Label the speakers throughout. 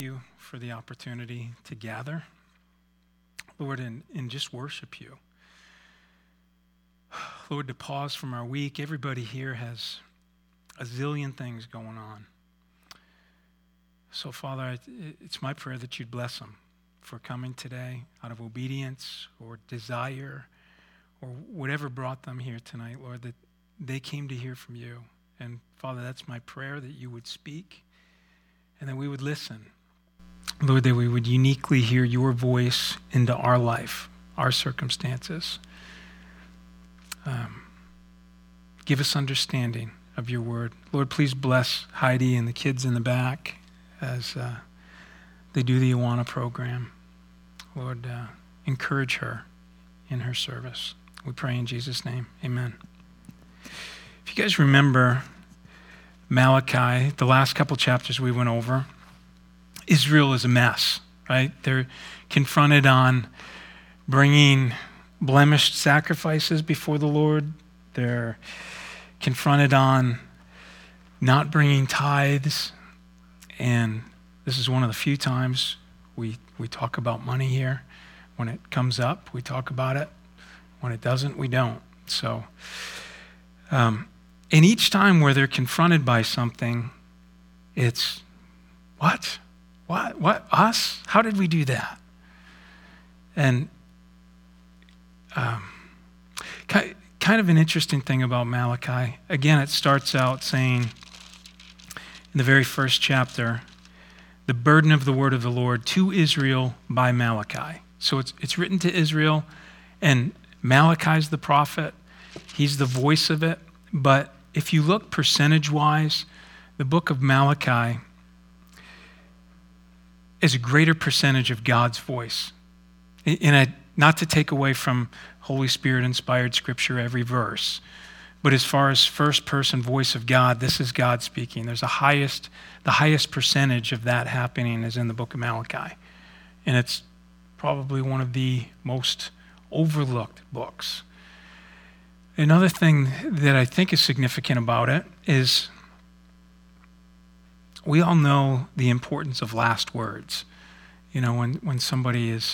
Speaker 1: You for the opportunity to gather, Lord, and just worship you. Lord, to pause from our week. Everybody here has a zillion things going on. So, Father, it's my prayer that you'd bless them for coming today out of obedience or desire or whatever brought them here tonight, Lord, that they came to hear from you. And, Father, that's my prayer, that you would speak and that we would listen. Lord, that we would uniquely hear your voice into our life, our circumstances. Give us understanding of your word. Lord, please bless Heidi and the kids in the back as they do the Awana program. Lord, encourage her in her service. We pray in Jesus' name. Amen. If you guys remember Malachi, the last couple chapters we went over, Israel is a mess, right? They're confronted on bringing blemished sacrifices before the Lord. They're confronted on not bringing tithes. And this is one of the few times we talk about money here. When it comes up, we talk about it. When it doesn't, we don't. So, and each time where they're confronted by something, it's, what? What? Us? How did we do that? And kind of an interesting thing about Malachi. Again, it starts out saying in the very first chapter, the burden of the word of the Lord to Israel by Malachi. So it's written to Israel, and Malachi's the prophet. He's the voice of it. But if you look percentage-wise, the book of Malachi is a greater percentage of God's voice. Not to take away from Holy Spirit-inspired scripture every verse, but as far as first-person voice of God, this is God speaking. There's the highest percentage of that happening is in the book of Malachi. And it's probably one of the most overlooked books. Another thing that I think is significant about it is we all know the importance of last words. You know, when somebody is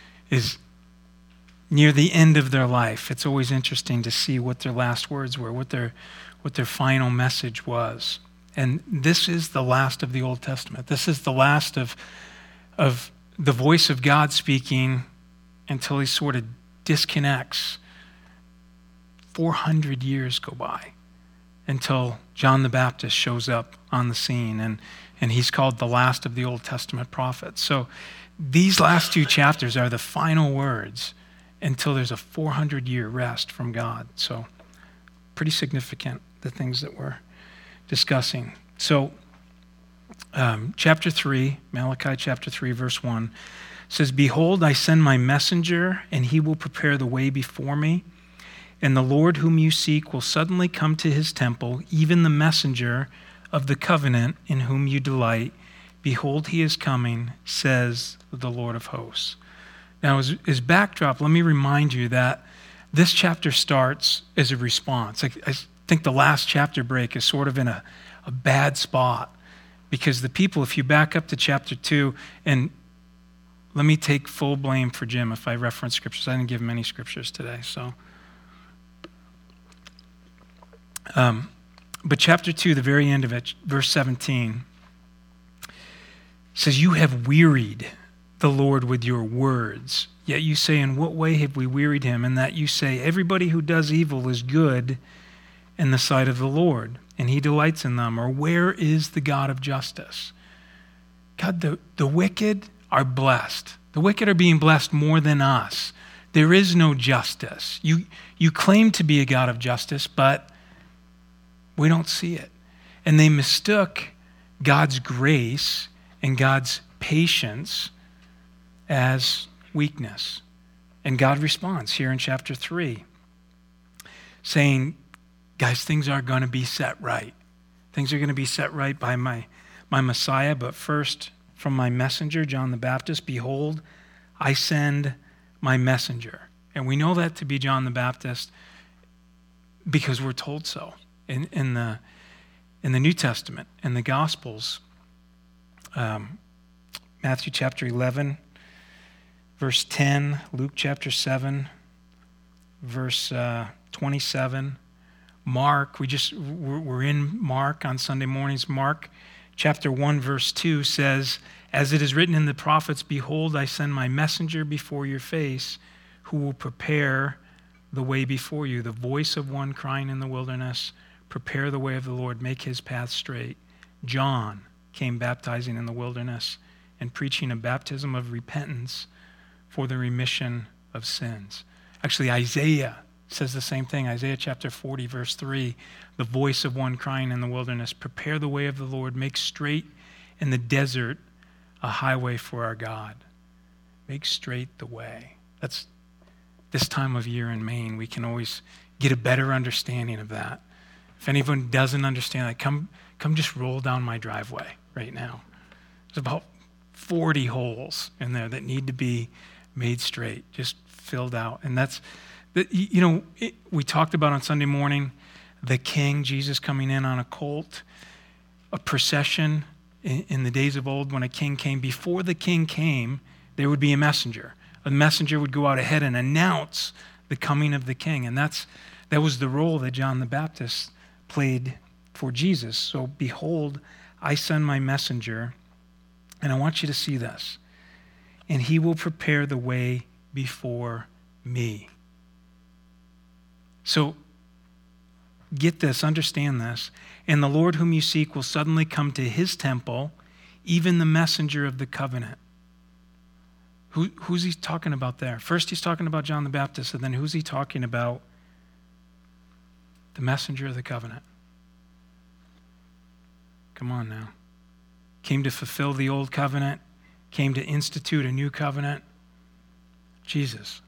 Speaker 1: near the end of their life, it's always interesting to see what their last words were, what their final message was. And this is the last of the Old Testament. This is the last of the voice of God speaking until he sort of disconnects. 400 years go by until John the Baptist shows up on the scene, and he's called the last of the Old Testament prophets. So these last two chapters are the final words until there's a 400-year rest from God. So pretty significant, the things that we're discussing. So chapter 3, Malachi chapter 3, verse 1 says, "Behold, I send my messenger, and he will prepare the way before me. And the Lord whom you seek will suddenly come to his temple, even the messenger of the covenant in whom you delight. Behold, he is coming, says the Lord of hosts." Now, as backdrop, let me remind you that this chapter starts as a response. I think the last chapter break is sort of in a bad spot because the people, if you back up to chapter 2, and let me take full blame for Jim if I reference scriptures. I didn't give him any scriptures today, so. But chapter 2, the very end of it, verse 17, says, "You have wearied the Lord with your words. Yet you say, in what way have we wearied him? And that you say, everybody who does evil is good in the sight of the Lord, and he delights in them. Or where is the God of justice?" God, the wicked are blessed. The wicked are being blessed more than us. There is no justice. You claim to be a God of justice, but we don't see it. And they mistook God's grace and God's patience as weakness. And God responds here in chapter 3, saying, guys, things are going to be set right. Things are going to be set right by my Messiah, but first from my messenger, John the Baptist, "Behold, I send my messenger." And we know that to be John the Baptist because we're told so. In the New Testament, in the Gospels, Matthew chapter 11, verse 10, Luke chapter 7, verse 27, Mark, we're in Mark on Sunday mornings. Mark chapter 1, verse 2 says, "As it is written in the prophets, behold, I send my messenger before your face, who will prepare the way before you. The voice of one crying in the wilderness, prepare the way of the Lord, make his path straight." John came baptizing in the wilderness and preaching a baptism of repentance for the remission of sins. Actually, Isaiah says the same thing. Isaiah chapter 40, verse 3, "The voice of one crying in the wilderness, prepare the way of the Lord, make straight in the desert a highway for our God." Make straight the way. That's this time of year in Maine, we can always get a better understanding of that. If anyone doesn't understand that, come just roll down my driveway right now. There's about 40 holes in there that need to be made straight, just filled out. And that's, we talked about on Sunday morning, the King, Jesus coming in on a colt, a procession in the days of old when a king came. Before the king came, there would be a messenger. A messenger would go out ahead and announce the coming of the king. And that was the role that John the Baptist played for Jesus. So behold, I send my messenger, and I want you to see this. And he will prepare the way before me. So get this, understand this. And the Lord whom you seek will suddenly come to his temple, even the messenger of the covenant. Who's he talking about there? First he's talking about John the Baptist, and then who's he talking about? The messenger of the covenant. Come on now. Came to fulfill the old covenant, came to institute a new covenant. Jesus.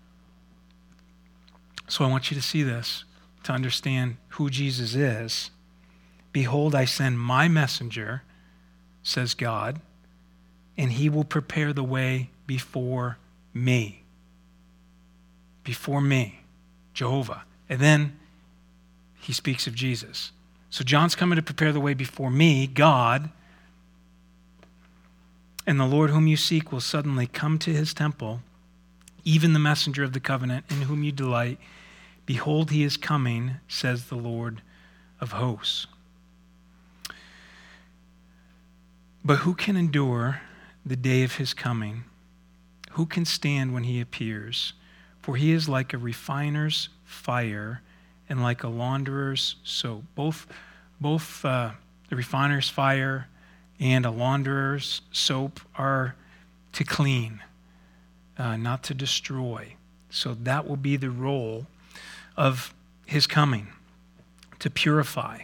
Speaker 1: So I want you to see this, to understand who Jesus is. Behold, I send my messenger, says God, and he will prepare the way before me. Before me, Jehovah. And then he speaks of Jesus. So John's coming to prepare the way before me, God, and the Lord whom you seek will suddenly come to his temple, even the messenger of the covenant in whom you delight. Behold, he is coming, says the Lord of hosts. But who can endure the day of his coming? Who can stand when he appears? For he is like a refiner's fire and like a launderer's soap. Both the refiner's fire and a launderer's soap are to clean, not to destroy. So that will be the role of his coming, to purify.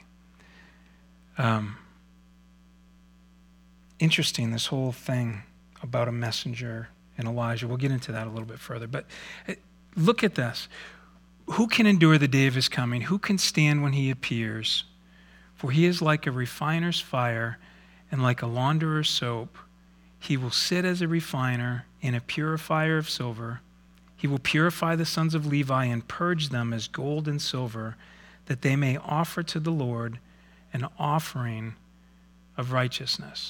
Speaker 1: Interesting, this whole thing about a messenger and Elijah. We'll get into that a little bit further. But look at this. Who can endure the day of his coming? Who can stand when he appears? For he is like a refiner's fire and like a launderer's soap. He will sit as a refiner and a purifier of silver. He will purify the sons of Levi and purge them as gold and silver, that they may offer to the Lord an offering of righteousness.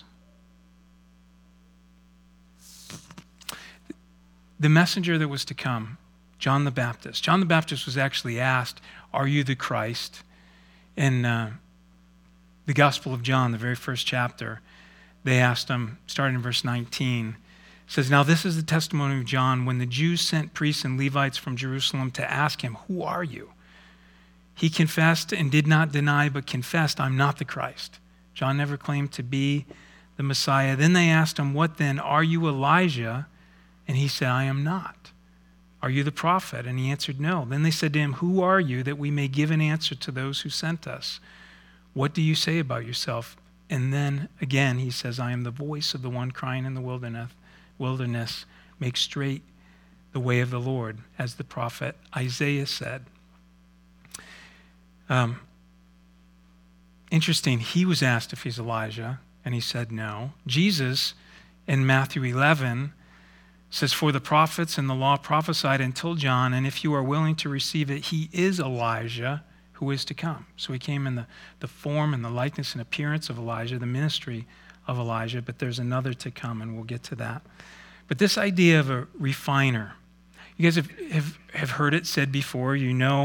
Speaker 1: The messenger that was to come, John the Baptist. John the Baptist was actually asked, "Are you the Christ?" In the Gospel of John, the very first chapter, they asked him, starting in verse 19, it says, "Now this is the testimony of John when the Jews sent priests and Levites from Jerusalem to ask him, 'Who are you?' He confessed and did not deny, but confessed, 'I'm not the Christ.' John never claimed to be the Messiah. Then they asked him, 'What then? Are you Elijah?' And he said, 'I am not.' 'Are you the prophet?' And he answered, 'No.' Then they said to him, 'Who are you, that we may give an answer to those who sent us? What do you say about yourself?' And then again he says, 'I am the voice of the one crying in the wilderness, make straight the way of the Lord,' as the prophet Isaiah said." Interesting, he was asked if he's Elijah, and he said no. Jesus in Matthew 11 says, "For the prophets and the law prophesied until John, and if you are willing to receive it, he is Elijah who is to come." So he came in the form and the likeness and appearance of Elijah, the ministry of Elijah, but there's another to come, and we'll get to that. But this idea of a refiner, you guys have heard it said before,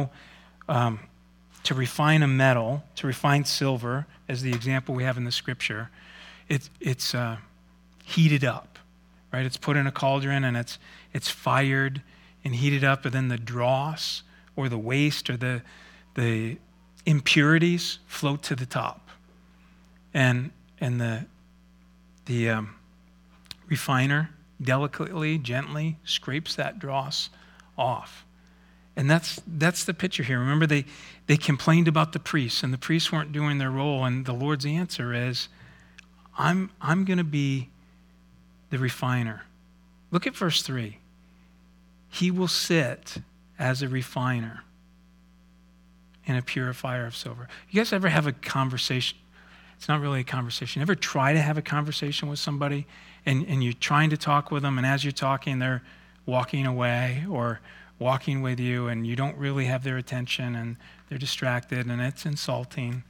Speaker 1: to refine a metal, to refine silver, as the example we have in the scripture, it's heated up, right? It's put in a cauldron and it's fired and heated up, and then the dross or the waste or the impurities float to the top, and the refiner delicately, gently scrapes that dross off. And that's the picture here. Remember, they complained about the priests, and the priests weren't doing their role, and the Lord's answer is, I'm going to be the refiner. Look at verse 3. He will sit as a refiner and a purifier of silver. You guys ever have a conversation? It's not really a conversation. You ever try to have a conversation with somebody, and you're trying to talk with them, and as you're talking, they're walking away or walking with you, and you don't really have their attention, and they're distracted, and it's insulting,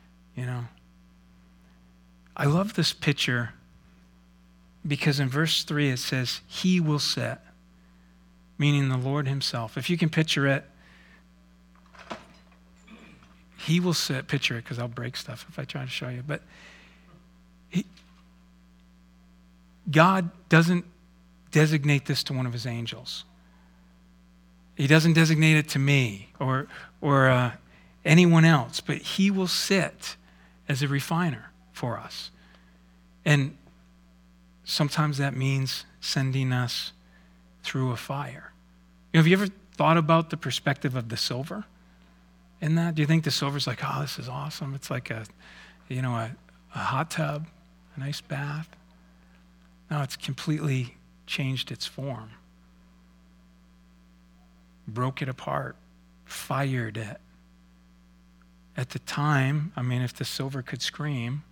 Speaker 1: I love this picture because in verse 3 it says, he will sit, meaning the Lord himself. If you can picture it, he will sit. Picture it, because I'll break stuff if I try to show you. But God doesn't designate this to one of his angels. He doesn't designate it to me or anyone else, but he will sit as a refiner for us. And sometimes that means sending us through a fire. Have you ever thought about the perspective of the silver in that? Do you think the silver's like, oh, this is awesome? It's like a hot tub, a nice bath. No, it's completely changed its form. Broke it apart, fired it. At the time, if the silver could scream,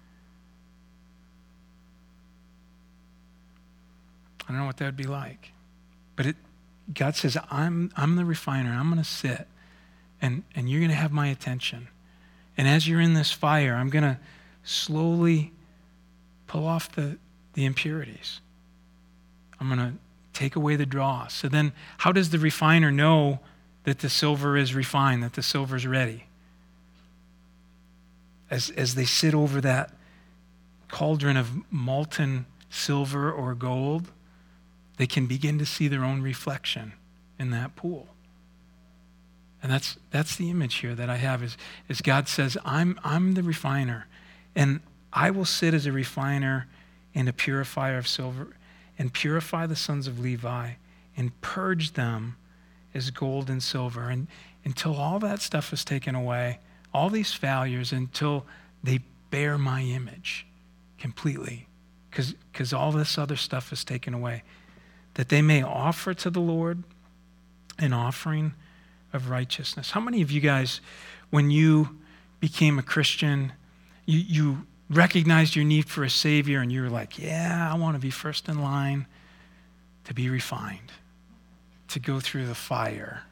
Speaker 1: I don't know what that would be like. But God says, I'm the refiner. I'm going to sit, and you're going to have my attention. And as you're in this fire, I'm going to slowly pull off the impurities. I'm going to take away the dross. So then how does the refiner know that the silver is refined, that the silver is ready? As they sit over that cauldron of molten silver or gold, they can begin to see their own reflection in that pool. And that's the image here that I have is God says, I'm the refiner, and I will sit as a refiner and a purifier of silver, and purify the sons of Levi and purge them as gold and silver. And until all that stuff is taken away, all these failures, until they bear my image completely, because all this other stuff is taken away, that they may offer to the Lord an offering of righteousness. How many of you guys, when you became a Christian, you recognized your need for a Savior, and you were like, yeah, I want to be first in line to be refined, to go through the fire?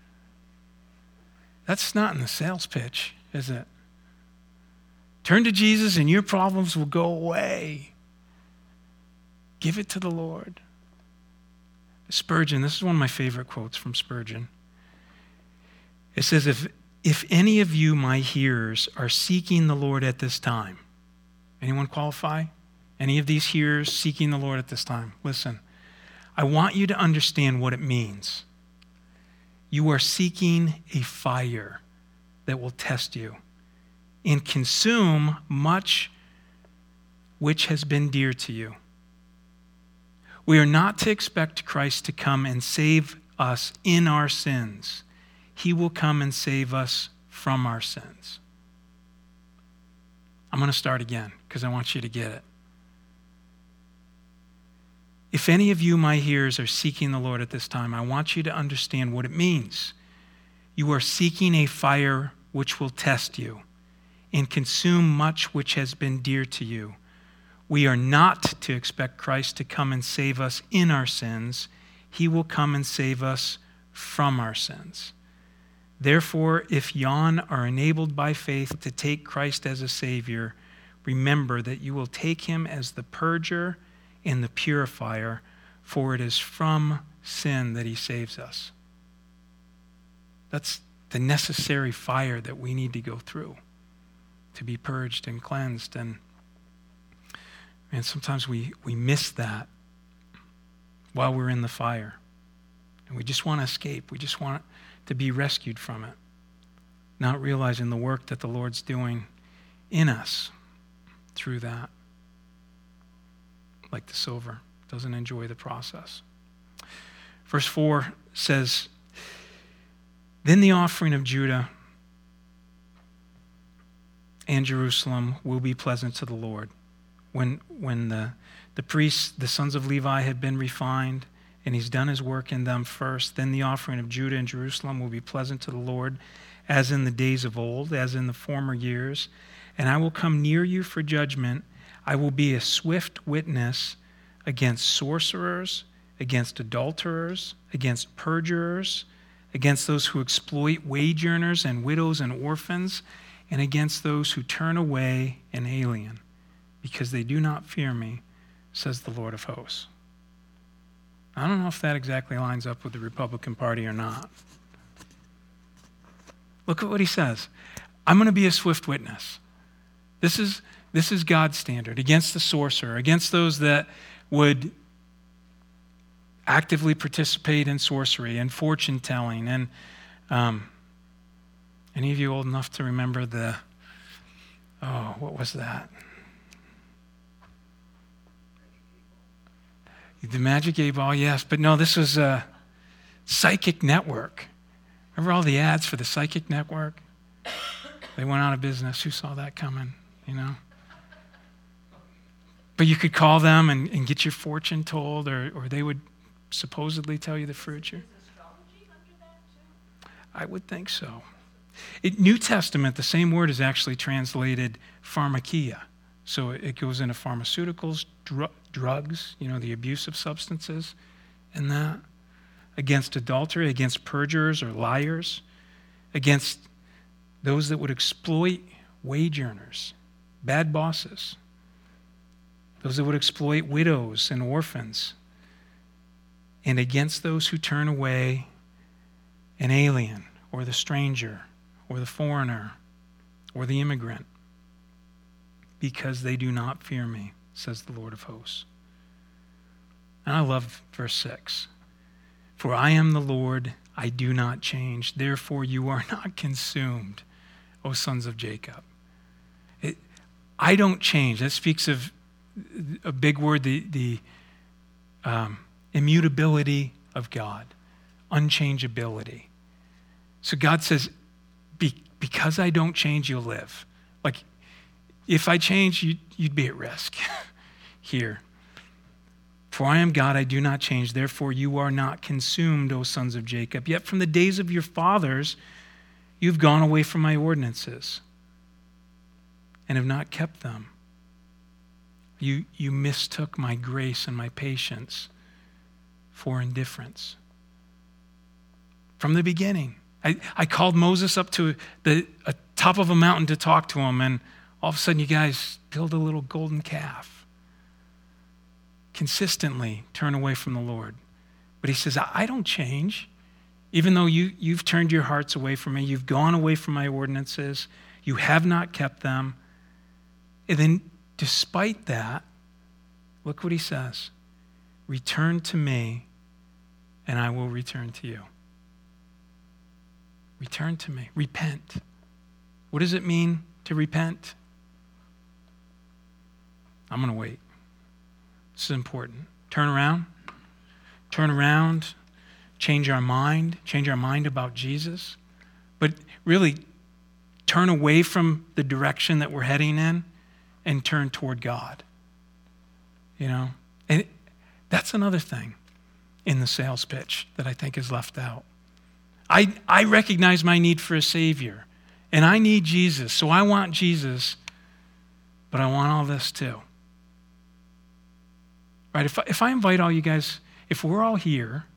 Speaker 1: That's not in the sales pitch, is it? Turn to Jesus and your problems will go away. Give it to the Lord. Spurgeon, this is one of my favorite quotes from Spurgeon. It says, if any of you, my hearers, are seeking the Lord at this time, anyone qualify? Any of these hearers seeking the Lord at this time? Listen, I want you to understand what it means. You are seeking a fire that will test you and consume much which has been dear to you. We are not to expect Christ to come and save us in our sins. He will come and save us from our sins. I'm going to start again because I want you to get it. If any of you, my hearers, are seeking the Lord at this time, I want you to understand what it means. You are seeking a fire which will test you and consume much which has been dear to you. We are not to expect Christ to come and save us in our sins. He will come and save us from our sins. Therefore, if yon are enabled by faith to take Christ as a Savior, remember that you will take him as the purger and the purifier, for it is from sin that he saves us. That's the necessary fire that we need to go through to be purged and cleansed. And sometimes we miss that while we're in the fire. And we just want to escape. We just want to be rescued from it, not realizing the work that the Lord's doing in us through that. Like the silver doesn't enjoy the process. Verse 4 says, then the offering of Judah and Jerusalem will be pleasant to the Lord. When the priests, the sons of Levi, have been refined, and he's done his work in them first, then the offering of Judah and Jerusalem will be pleasant to the Lord, as in the days of old, as in the former years. And I will come near you for judgment. I will be a swift witness against sorcerers, against adulterers, against perjurers, against those who exploit wage earners and widows and orphans, and against those who turn away an alien, because they do not fear me, says the Lord of hosts. I don't know if that exactly lines up with the Republican Party or not. Look at what he says. I'm going to be a swift witness. This is God's standard against the sorcerer, against those that would actively participate in sorcery and fortune telling. And any of you old enough to remember what was that? The Magic 8-Ball, yes. But no, this was a Psychic Network. Remember all the ads for the Psychic Network? They went out of business. Who saw that coming, But you could call them and get your fortune told, or they would supposedly tell you the future. I would think so. In New Testament, the same word is actually translated pharmakia. So it goes into pharmaceuticals, drugs, the abuse of substances, and that. Against adultery, against perjurers or liars, against those that would exploit wage earners, bad bosses, those that would exploit widows and orphans, and against those who turn away an alien or the stranger or the foreigner or the immigrant, because they do not fear me, says the Lord of hosts. And I love verse 6. For I am the Lord, I do not change. Therefore you are not consumed, O sons of Jacob. I don't change. That speaks of a big word, the immutability of God, unchangeability. So God says, because I don't change, you'll live. Like, if I change, you'd be at risk here. For I am God, I do not change. Therefore, you are not consumed, O sons of Jacob. Yet from the days of your fathers, you've gone away from my ordinances and have not kept them. You mistook my grace and my patience for indifference. From the beginning, I called Moses up to the top of a mountain to talk to him, and all of a sudden you guys build a little golden calf. Consistently turn away from the Lord. But he says, I don't change. Even though you've turned your hearts away from me, you've gone away from my ordinances, you have not kept them. And then despite that, look what he says. Return to me, and I will return to you. Return to me. Repent. What does it mean to repent? I'm going to wait. This is important. Turn around, change our mind about Jesus, but really turn away from the direction that we're heading in and turn toward God. And that's another thing in the sales pitch that I think is left out. I recognize my need for a Savior, and I need Jesus, so I want Jesus, but I want all this too. Right? If I invite all you guys, if we're all here,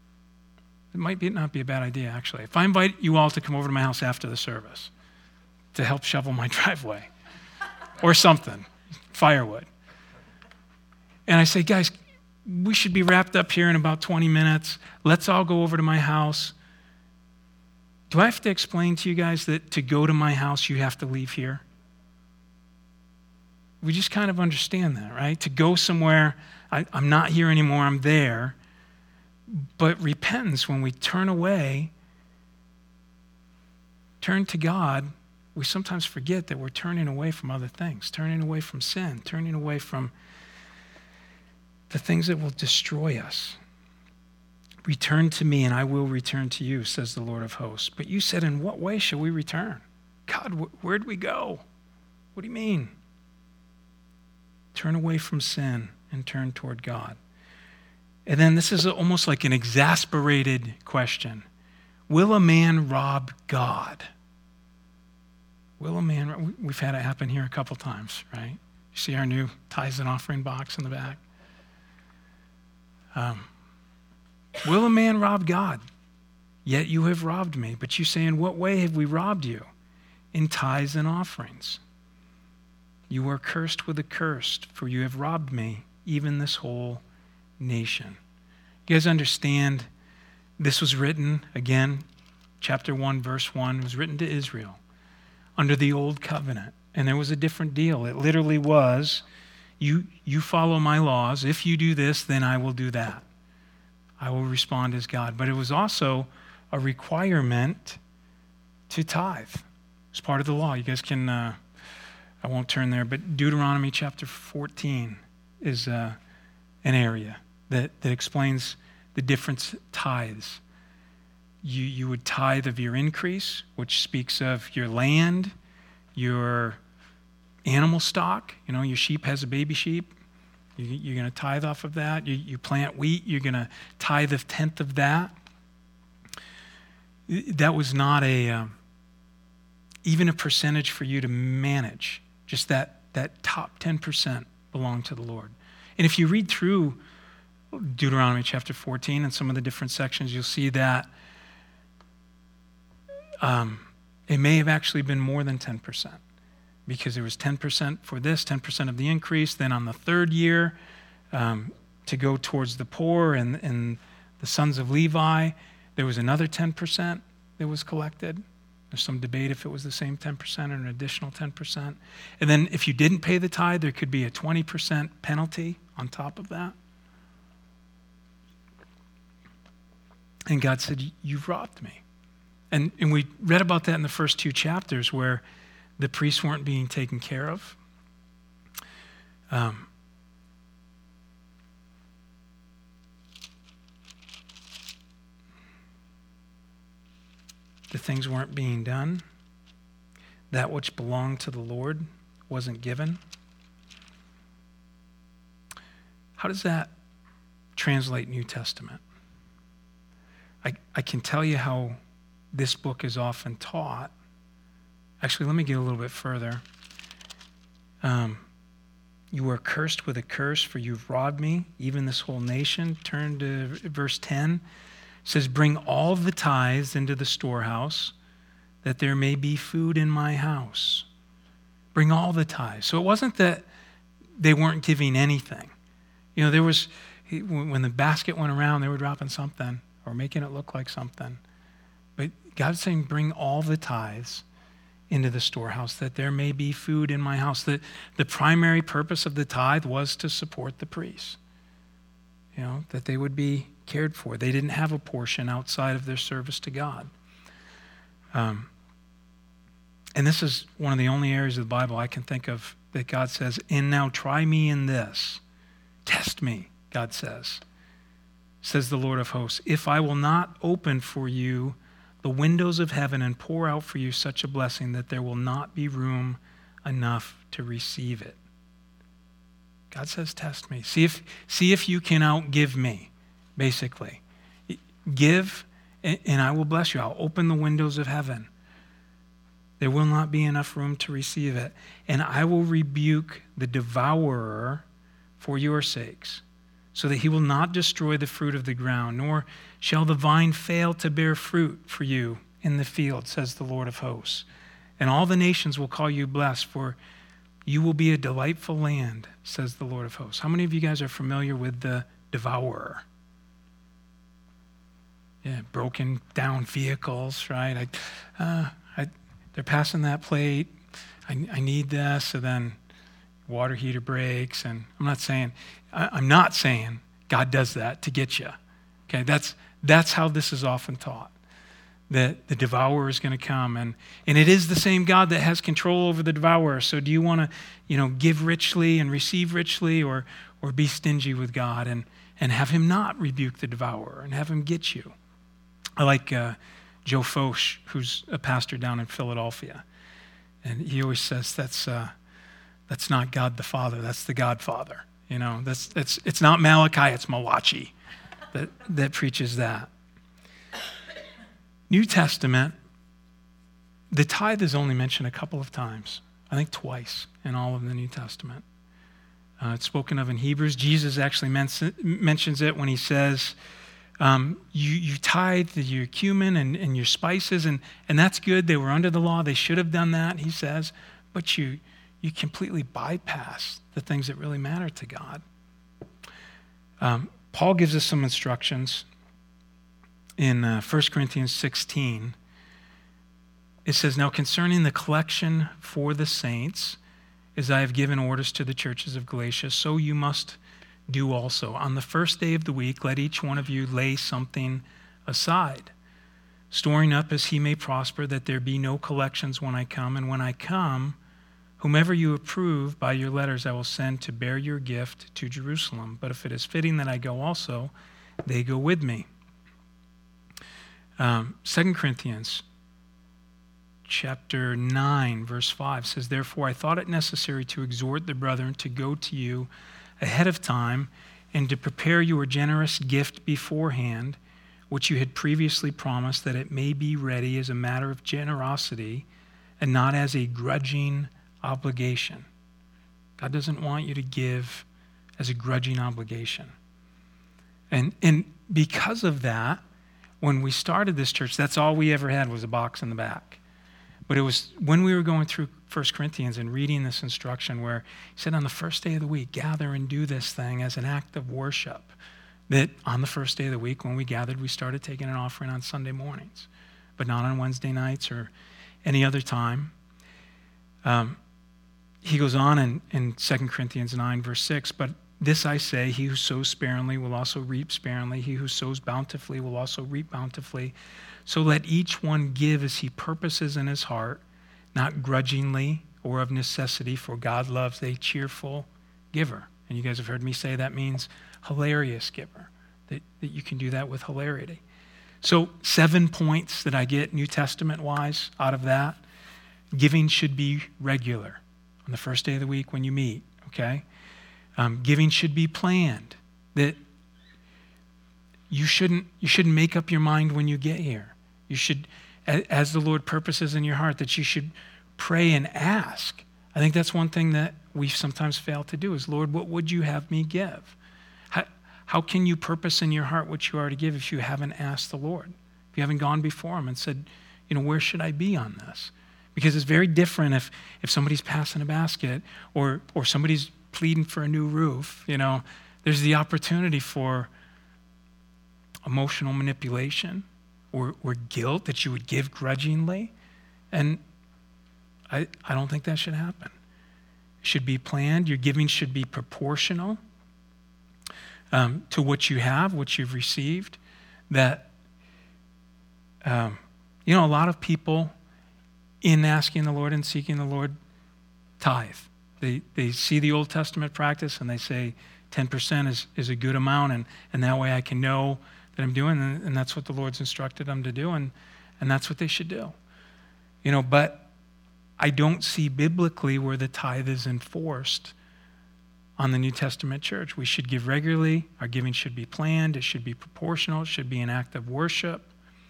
Speaker 1: it might not be a bad idea, actually. If I invite you all to come over to my house after the service, to help shovel my driveway or something, firewood. And I say, guys, we should be wrapped up here in about 20 minutes. Let's all go over to my house. Do I have to explain to you guys that to go to my house, you have to leave here? We just kind of understand that, right? To go somewhere, I'm not here anymore, I'm there. But repentance, when we turn away, turn to God, we sometimes forget that we're turning away from other things, turning away from sin, turning away from the things that will destroy us. Return to me and I will return to you, says the Lord of hosts. But you said, in what way shall we return? God, where'd we go? What do you mean? Turn away from sin and turn toward God. And then this is almost like an exasperated question. Will a man rob God? Will a man, we've had it happen here a couple times, right? You see our new tithes and offering box in the back? Will a man rob God? Yet you have robbed me. But you say, in what way have we robbed you? In tithes and offerings. You are cursed with a curse, for you have robbed me, even this whole nation. You guys understand this was written, again, chapter 1, verse 1, it was written to Israel under the old covenant. And there was a different deal. It literally was, you follow my laws. If you do this, then I will do that. I will respond as God. But it was also a requirement to tithe. It's part of the law. You guys can, I won't turn there, but Deuteronomy chapter 14 is an area that explains the different tithes. You would tithe of your increase, which speaks of your land, your animal stock. You know, your sheep has a baby sheep. You're going to tithe off of that. You plant wheat, you're going to tithe a tenth of that. That was not even a percentage for you to manage. Just that top 10% belonged to the Lord. And if you read through Deuteronomy chapter 14 and some of the different sections, you'll see that it may have actually been more than 10%. Because there was 10% for this, 10% of the increase. Then on the third year, to go towards the poor and the sons of Levi, there was another 10% that was collected. There's some debate if it was the same 10% or an additional 10%. And then if you didn't pay the tithe, there could be a 20% penalty on top of that. And God said, you've robbed me. And we read about that in the first two chapters where the priests weren't being taken care of. The things weren't being done. That which belonged to the Lord wasn't given. How does that translate New Testament? I can tell you how this book is often taught. Actually, let me get a little bit further. You are cursed with a curse, for you've robbed me, even this whole nation. Turn to verse 10. It says, bring all the tithes into the storehouse, that there may be food in my house. Bring all the tithes. So it wasn't that they weren't giving anything. You know, there was, when the basket went around, they were dropping something or making it look like something. But God's saying, bring all the tithes into the storehouse, that there may be food in my house. The primary purpose of the tithe was to support the priests. You know, that they would be cared for. They didn't have a portion outside of their service to God. And this is one of the only areas of the Bible I can think of that God says, and now try me in this. Test me, God says the Lord of hosts. If I will not open for you the windows of heaven and pour out for you such a blessing that there will not be room enough to receive it. God says, test me. See if you can outgive me, basically. Give, and I will bless you. I'll open the windows of heaven. There will not be enough room to receive it. And I will rebuke the devourer for your sakes, so that he will not destroy the fruit of the ground, nor shall the vine fail to bear fruit for you in the field, says the Lord of hosts. and all the nations will call you blessed, for you will be a delightful land, says the Lord of hosts. How many of you guys are familiar with the devourer? Yeah, broken down vehicles, right? They're passing that plate. I need this, so then water heater breaks. And I'm not saying God does that to get you. Okay, that's how this is often taught. That the devourer is going to come, and it is the same God that has control over the devourer. So do you want to, give richly and receive richly, or be stingy with God and have him not rebuke the devourer and have him get you? I like Joe Focht, who's a pastor down in Philadelphia, and he always says that's not God the Father, that's the Godfather. It's not Malachi, it's Malachi that preaches that. New Testament, the tithe is only mentioned a couple of times. I think twice in all of the New Testament. It's spoken of in Hebrews. Jesus actually mentions it when he says, you tithe your cumin and your spices, and that's good. They were under the law. They should have done that, he says. But you completely bypass the things that really matter to God. Paul gives us some instructions in 1 Corinthians 16. It says, now concerning the collection for the saints, as I have given orders to the churches of Galatia, so you must do also. On the first day of the week, let each one of you lay something aside, storing up as he may prosper, that there be no collections when I come. And when I come, whomever you approve by your letters, I will send to bear your gift to Jerusalem. But if it is fitting that I go also, they go with me. 2 Corinthians chapter 9, verse 5 says, therefore I thought it necessary to exhort the brethren to go to you ahead of time and to prepare your generous gift beforehand, which you had previously promised, that it may be ready as a matter of generosity and not as a grudging obligation. God doesn't want you to give as a grudging obligation. And because of that, when we started this church, that's all we ever had was a box in the back. But it was when we were going through 1 Corinthians and reading this instruction where he said on the first day of the week, gather and do this thing as an act of worship. That on the first day of the week when we gathered, we started taking an offering on Sunday mornings, but not on Wednesday nights or any other time. He goes on in 2 Corinthians 9, verse 6, but this I say, he who sows sparingly will also reap sparingly. He who sows bountifully will also reap bountifully. So let each one give as he purposes in his heart, not grudgingly or of necessity, for God loves a cheerful giver. And you guys have heard me say that means hilarious giver, that you can do that with hilarity. So 7 points that I get New Testament-wise out of that. Giving should be regular on the first day of the week when you meet, okay? Giving should be planned. That you shouldn't make up your mind when you get here. You should, as the Lord purposes in your heart, that you should pray and ask. I think that's one thing that we sometimes fail to do is, Lord, what would you have me give? How can you purpose in your heart what you are to give if you haven't asked the Lord? If you haven't gone before him and said, where should I be on this? Because it's very different if somebody's passing a basket or somebody's pleading for a new roof. There's the opportunity for emotional manipulation or guilt that you would give grudgingly. And I don't think that should happen. It should be planned. Your giving should be proportional to what you have, what you've received. That, a lot of people in asking the Lord and seeking the Lord tithe. They see the Old Testament practice and they say 10% is a good amount, and that way I can know that I'm doing, and that's what the Lord's instructed them to do, and that's what they should do. But I don't see biblically where the tithe is enforced on the New Testament church. We should give regularly. Our giving should be planned. It should be proportional. It should be an act of worship.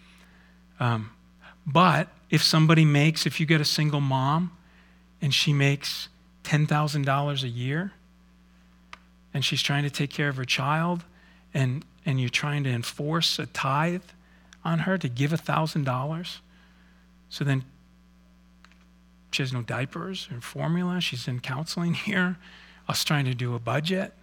Speaker 1: But if you get a single mom and she makes $10,000 a year and she's trying to take care of her child and you're trying to enforce a tithe on her to give $1,000, so then She has no diapers or formula. She's in counseling here. Us trying to do a budget.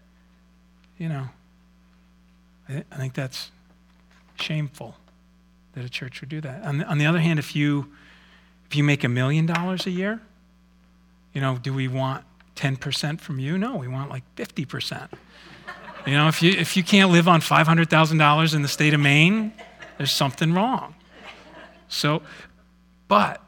Speaker 1: I think that's shameful that a church would do that. On the other hand, if you make $1 million a year, do we want 10% from you? No, we want like 50%. If you can't live on $500,000 in the state of Maine, there's something wrong. So, but,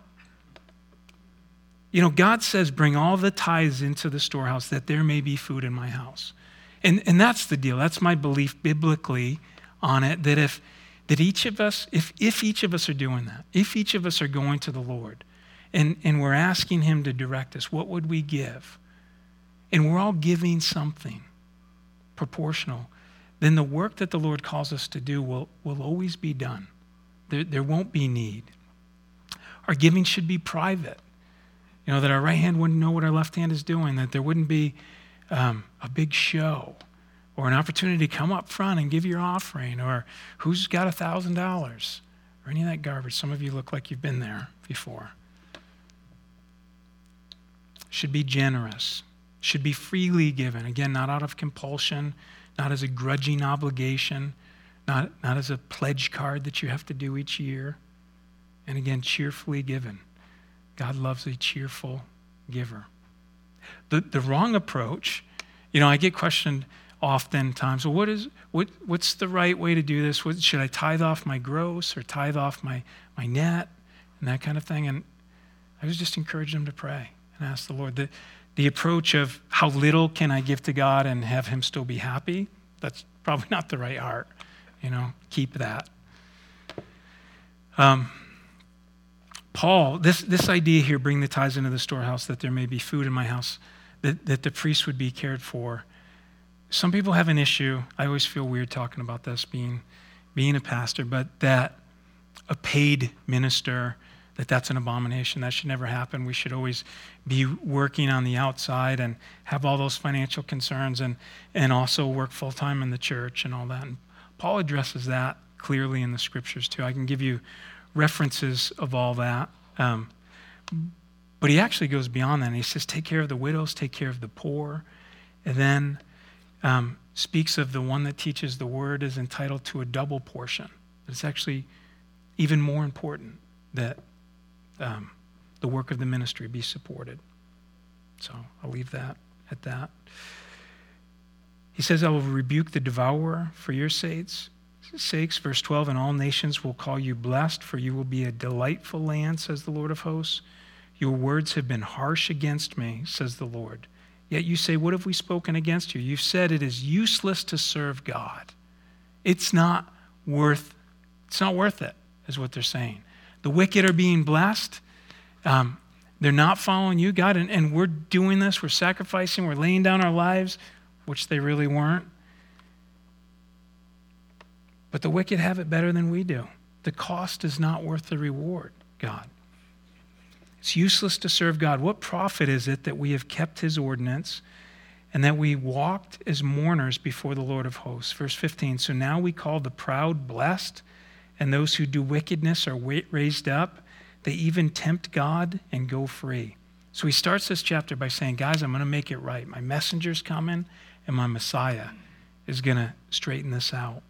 Speaker 1: God says, bring all the tithes into the storehouse that there may be food in my house. And that's the deal. That's my belief biblically on it, that if each of us are doing that, if each of us are going to the Lord and we're asking him to direct us, what would we give? And we're all giving something proportional, then the work that the Lord calls us to do will always be done. There won't be need. Our giving should be private. That our right hand wouldn't know what our left hand is doing, that there wouldn't be a big show or an opportunity to come up front and give your offering, or who's got $1,000 or any of that garbage. Some of you look like you've been there before. Should be generous. Should be freely given. Again, not out of compulsion, not as a grudging obligation, not as a pledge card that you have to do each year. And again, cheerfully given. God loves a cheerful giver. The wrong approach, I get questioned oftentimes, well, what's the right way to do this? Should I tithe off my gross or tithe off my net and that kind of thing? And I was just encouraging them to pray and ask the Lord. The approach of how little can I give to God and have him still be happy, that's probably not the right heart. Keep that. Paul, this idea here, bring the tithes into the storehouse that there may be food in my house, that the priest would be cared for. Some people have an issue. I always feel weird talking about this, being a pastor, but that a paid minister, that's an abomination. That should never happen. We should always be working on the outside and have all those financial concerns and also work full-time in the church and all that. And Paul addresses that clearly in the scriptures too. I can give you references of all that. But he actually goes beyond that. And he says, take care of the widows, take care of the poor. And then speaks of the one that teaches the word is entitled to a double portion. It's actually even more important that the work of the ministry be supported. So I'll leave that at that. He says, I will rebuke the devourer for your sakes. Verse 12, and all nations will call you blessed, for you will be a delightful land, says the Lord of hosts. Your words have been harsh against me, says the Lord. Yet you say, what have we spoken against you? You've said it is useless to serve God. It's not worth it, is what they're saying. The wicked are being blessed. They're not following you, God, and we're doing this. We're sacrificing. We're laying down our lives, which they really weren't. But the wicked have it better than we do. The cost is not worth the reward, God. It's useless to serve God. What profit is it that we have kept his ordinance and that we walked as mourners before the Lord of hosts? Verse 15, so now we call the proud blessed, and those who do wickedness are raised up. They even tempt God and go free. So he starts this chapter by saying, guys, I'm going to make it right. My messenger's coming, and my Messiah is going to straighten this out.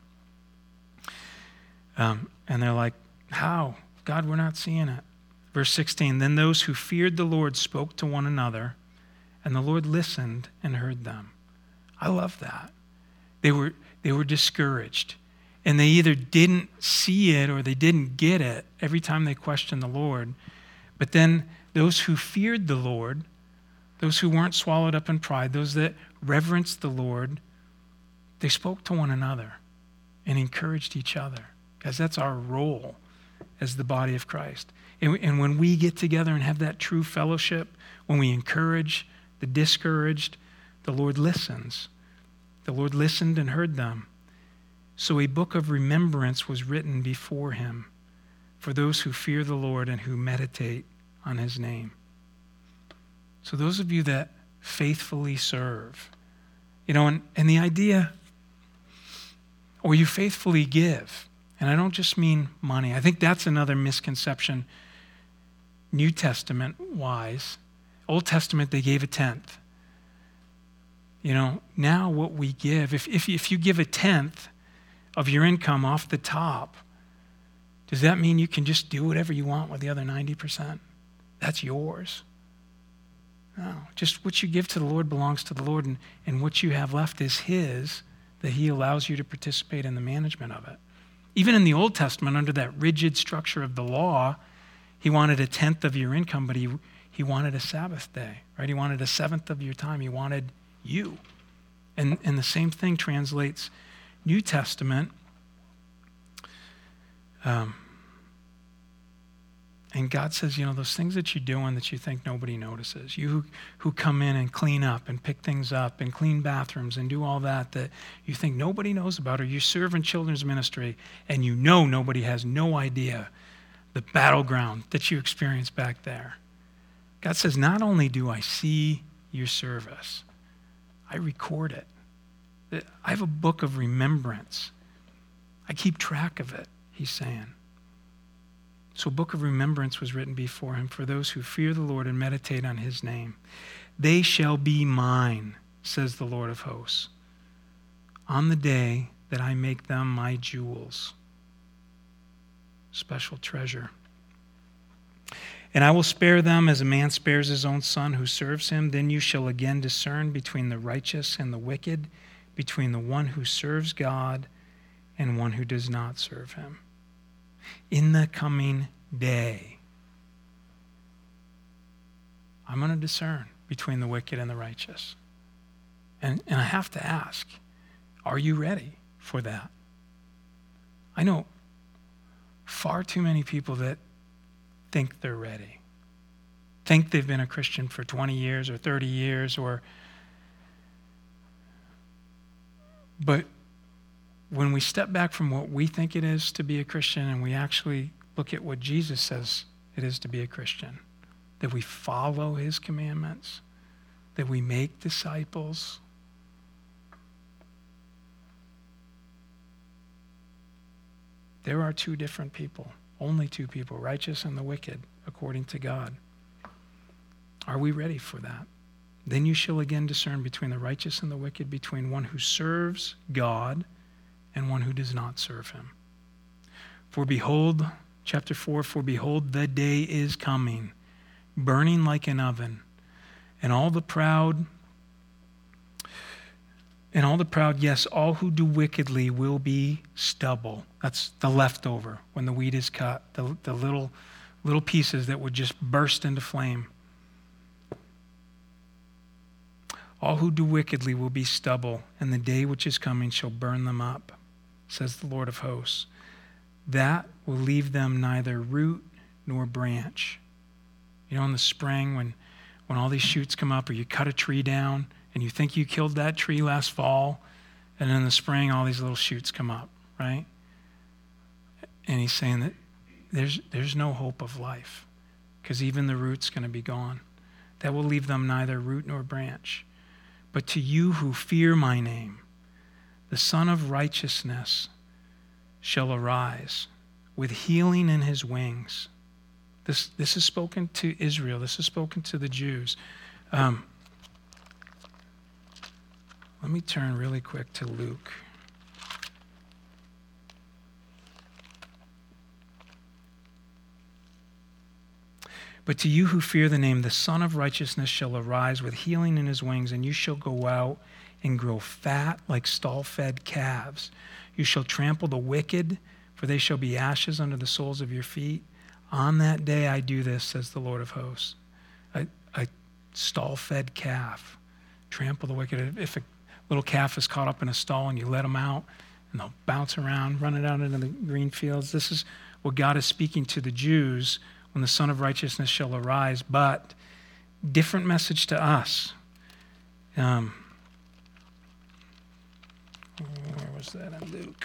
Speaker 1: And they're like, how? God, we're not seeing it. Verse 16, then those who feared the Lord spoke to one another, and the Lord listened and heard them. I love that. They were discouraged, and they either didn't see it or they didn't get it every time they questioned the Lord. But then those who feared the Lord, those who weren't swallowed up in pride, those that reverenced the Lord, they spoke to one another and encouraged each other. Guys, that's our role as the body of Christ. And when we get together and have that true fellowship, when we encourage the discouraged, the Lord listens. The Lord listened and heard them. So a book of remembrance was written before him for those who fear the Lord and who meditate on his name. So those of you that faithfully serve, and the idea, or you faithfully give, and I don't just mean money. I think that's another misconception. New Testament wise, Old Testament, they gave a tenth. Now what we give, if you give a tenth of your income off the top, does that mean you can just do whatever you want with the other 90%? That's yours. No, just what you give to the Lord belongs to the Lord, and what you have left is His, that He allows you to participate in the management of it. Even in the Old Testament, under that rigid structure of the law, He wanted a tenth of your income, but He wanted a Sabbath day, right? He wanted a seventh of your time. He wanted you. And the same thing translates New Testament. And God says, those things that you're doing that you think nobody notices, you who come in and clean up and pick things up and clean bathrooms and do all that you think nobody knows about, or you serve in children's ministry and nobody has no idea the battleground that you experience back there. God says, not only do I see your service, I record it. I have a book of remembrance. I keep track of it, He's saying. So a book of remembrance was written before Him for those who fear the Lord and meditate on His name. They shall be mine, says the Lord of hosts, on the day that I make them my jewels, special treasure. And I will spare them as a man spares his own son who serves him. Then you shall again discern between the righteous and the wicked, between the one who serves God and one who does not serve Him. In the coming day, I'm going to discern between the wicked and the righteous. And I have to ask, are you ready for that? I know far too many people that think they're ready, think they've been a Christian for 20 years or 30 years, but when we step back from what we think it is to be a Christian and we actually look at what Jesus says it is to be a Christian, that we follow His commandments, that we make disciples, there are two different people, only two people, righteous and the wicked, according to God. Are we ready for that? Then you shall again discern between the righteous and the wicked, between one who serves God and one who does not serve Him. For behold, chapter 4, for behold, the day is coming, burning like an oven, and all the proud, yes, all who do wickedly will be stubble. That's the leftover when the wheat is cut, the little pieces that would just burst into flame. All who do wickedly will be stubble, and the day which is coming shall burn them up, says the Lord of hosts. That will leave them neither root nor branch. In the spring when all these shoots come up, or you cut a tree down and you think you killed that tree last fall, and in the spring all these little shoots come up, right? And He's saying that there's no hope of life, because even the root's going to be gone. That will leave them neither root nor branch. But to you who fear my name, the Son of Righteousness shall arise with healing in His wings. This is spoken to Israel. This is spoken to the Jews. Let me turn really quick to Luke. But to you who fear the name, the Son of Righteousness shall arise with healing in His wings, and you shall go out and grow fat like stall-fed calves. You shall trample the wicked, for they shall be ashes under the soles of your feet. On that day I do this, says the Lord of hosts. A stall-fed calf. Trample the wicked. If a little calf is caught up in a stall and you let them out, and they'll bounce around, run it out into the green fields. This is what God is speaking to the Jews when the Son of Righteousness shall arise, but different message to us. Where was that in Luke?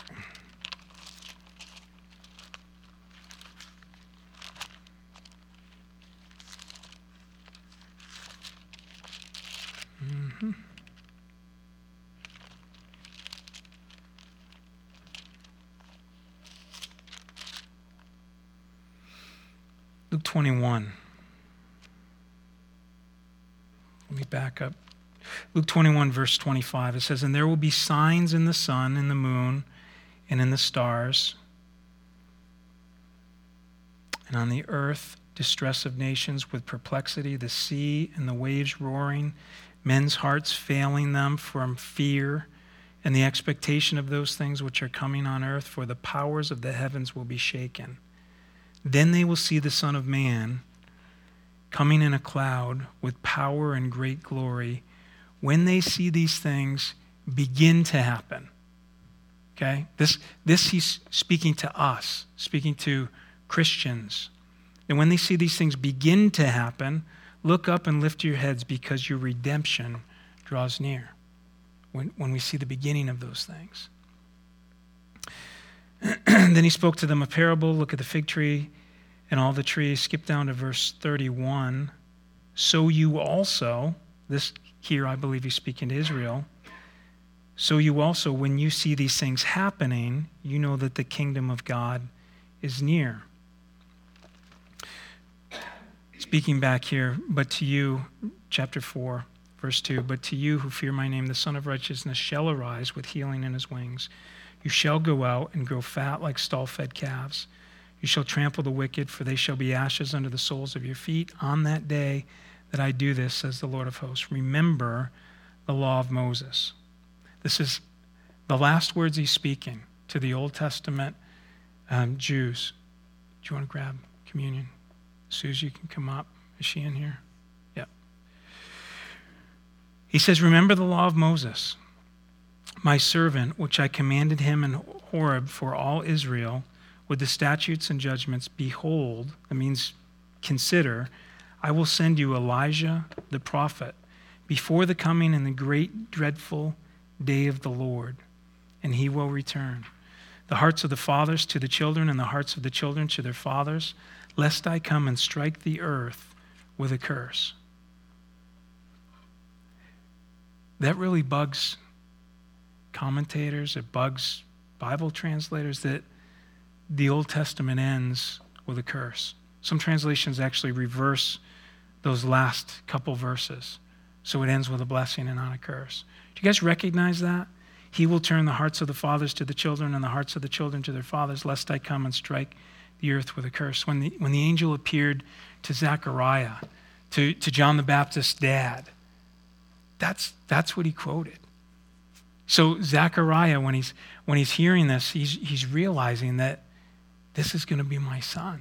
Speaker 1: Luke 21. get back up. Luke 21, verse 25, it says, "And there will be signs in the sun, in the moon, and in the stars, and on the earth distress of nations with perplexity, the sea and the waves roaring, men's hearts failing them from fear and the expectation of those things which are coming on earth, for the powers of the heavens will be shaken. Then they will see the Son of Man coming in a cloud with power and great glory. When they see these things begin to happen." Okay? This he's speaking to us, speaking to Christians. And when they see these things begin to happen, look up and lift your heads, because your redemption draws near. When we see the beginning of those things. Then he spoke to them a parable. Look at the fig tree and all the trees. Skip down to verse 31. "So you also," this here I believe he's speaking to Israel, "so you also, when you see these things happening, you know that the kingdom of God is near." Speaking back here, "But to you," chapter 4, verse 2, "But to you who fear my name, the Son of Righteousness shall arise with healing in his wings. You shall go out and grow fat like stall-fed calves. You shall trample the wicked, for they shall be ashes under the soles of your feet. On that day that I do this, says the Lord of hosts, remember the law of Moses." This is the last words he's speaking to the Old Testament Jews. Do you want to grab communion? Susie, you can come up. Is she in here? Yep. He says, "Remember the law of Moses, my servant, which I commanded him in Horeb for all Israel, with the statutes and judgments. Behold," that means consider, "I will send you Elijah the prophet before the coming and the great dreadful day of the Lord, and he will return. The hearts of the fathers to the children, and the hearts of the children to their fathers, lest I come and strike the earth with a curse." That really bugs commentators. It bugs Bible translators that the Old Testament ends with a curse. Some translations actually reverse those last couple verses, so it ends with a blessing and not a curse. Do you guys recognize that? "He will turn the hearts of the fathers to the children and the hearts of the children to their fathers, lest I come and strike the earth with a curse." When the angel appeared to Zechariah, to John the Baptist's dad, that's what he quoted. So Zechariah, when he's hearing this, he's realizing that this is going to be my son.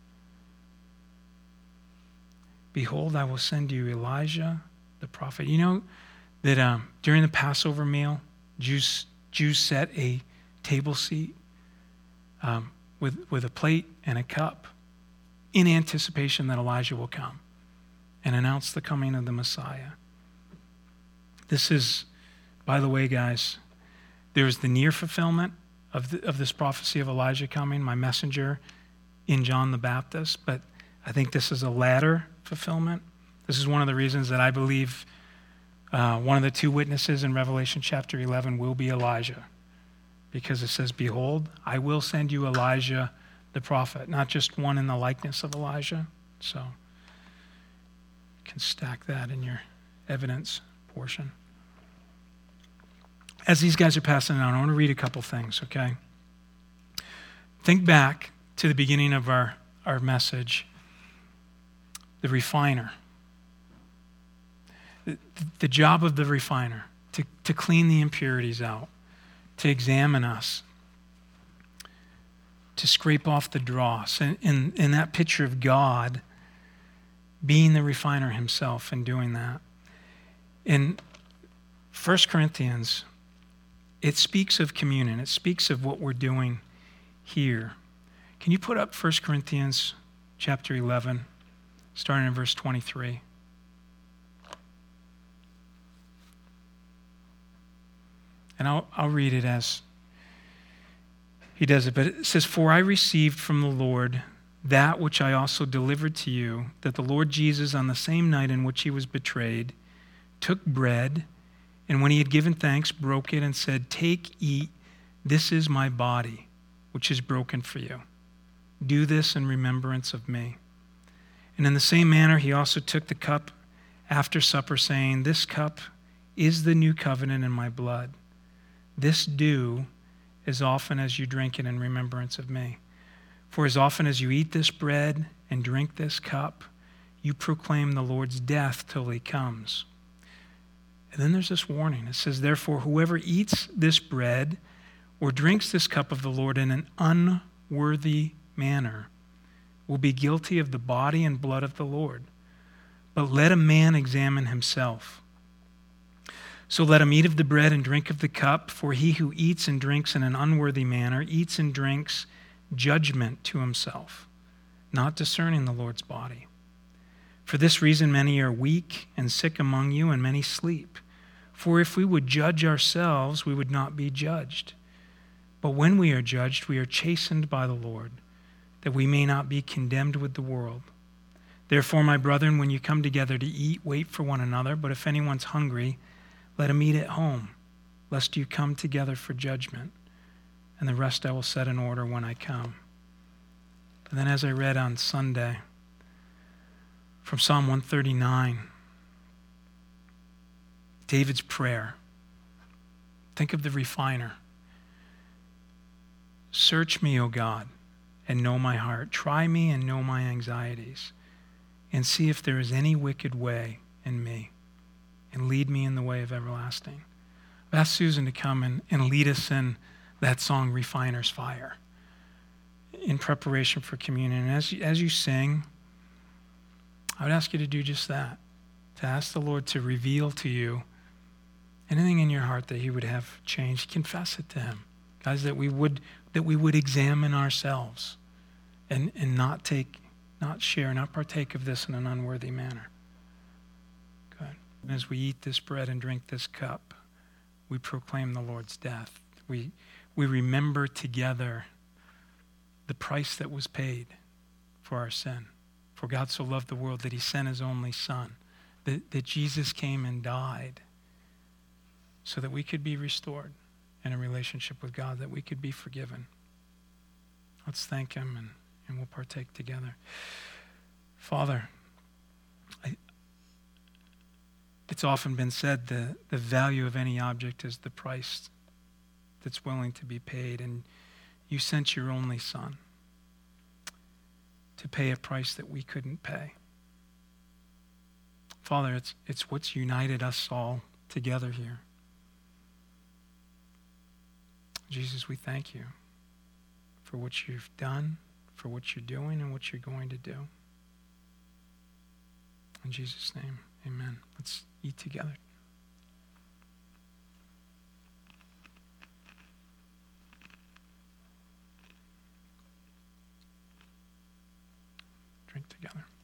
Speaker 1: "Behold, I will send you Elijah the prophet." You know that during the Passover meal, Jews set a table seat with a plate and a cup in anticipation that Elijah will come and announce the coming of the Messiah. This is, by the way, guys, there's the near fulfillment of this prophecy of Elijah coming, my messenger, in John the Baptist, but I think this is a latter fulfillment. This is one of the reasons that I believe one of the two witnesses in Revelation chapter 11 will be Elijah, because it says, "Behold, I will send you Elijah the prophet," not just one in the likeness of Elijah. So you can stack that in your evidence portion. As these guys are passing it on, I want to read a couple things, okay? Think back to the beginning of our message, the refiner. The job of the refiner, to clean the impurities out, to examine us, to scrape off the dross. And in that picture of God being the refiner himself and doing that. In 1 Corinthians, it speaks of communion. It speaks of what we're doing here. Can you put up 1 Corinthians chapter 11, starting in verse 23? And I'll read it as he does it. But it says, "For I received from the Lord that which I also delivered to you, that the Lord Jesus, on the same night in which he was betrayed, took bread, and when he had given thanks, broke it and said, 'Take, eat, this is my body, which is broken for you. Do this in remembrance of me.' And in the same manner, he also took the cup after supper, saying, "This cup is the new covenant in my blood. This do as often as you drink it in remembrance of me. For as often as you eat this bread and drink this cup, you proclaim the Lord's death till he comes." And then there's this warning. It says, "Therefore, whoever eats this bread or drinks this cup of the Lord in an unworthy manner will be guilty of the body and blood of the Lord. But let a man examine himself. So let him eat of the bread and drink of the cup, for he who eats and drinks in an unworthy manner eats and drinks judgment to himself, not discerning the Lord's body. For this reason many are weak and sick among you, and many sleep. For if we would judge ourselves, we would not be judged. But when we are judged, we are chastened by the Lord, that we may not be condemned with the world. Therefore, my brethren, when you come together to eat, wait for one another. But if anyone's hungry, let him eat at home, lest you come together for judgment. And the rest I will set in order when I come." And then as I read on Sunday, from Psalm 139, David's prayer. Think of the refiner. "Search me, O God, and know my heart. Try me and know my anxieties, and see if there is any wicked way in me, and lead me in the way of everlasting." I've asked Susan to come and lead us in that song, "Refiner's Fire," in preparation for communion. And as you sing, I would ask you to do just that, to ask the Lord to reveal to you anything in your heart that he would have changed. Confess it to him. Guys, that we would examine ourselves and not partake of this in an unworthy manner. Good. And as we eat this bread and drink this cup, we proclaim the Lord's death. We remember together the price that was paid for our sin. For God so loved the world that he sent his only Son, that Jesus came and died so that we could be restored in a relationship with God, that we could be forgiven. Let's thank him and we'll partake together. Father, it's often been said the value of any object is the price that's willing to be paid, and you sent your only Son to pay a price that we couldn't pay. Father, it's what's united us all together here. Jesus, we thank you for what you've done, for what you're doing, and what you're going to do. In Jesus' name, amen. Let's eat together. Drink together.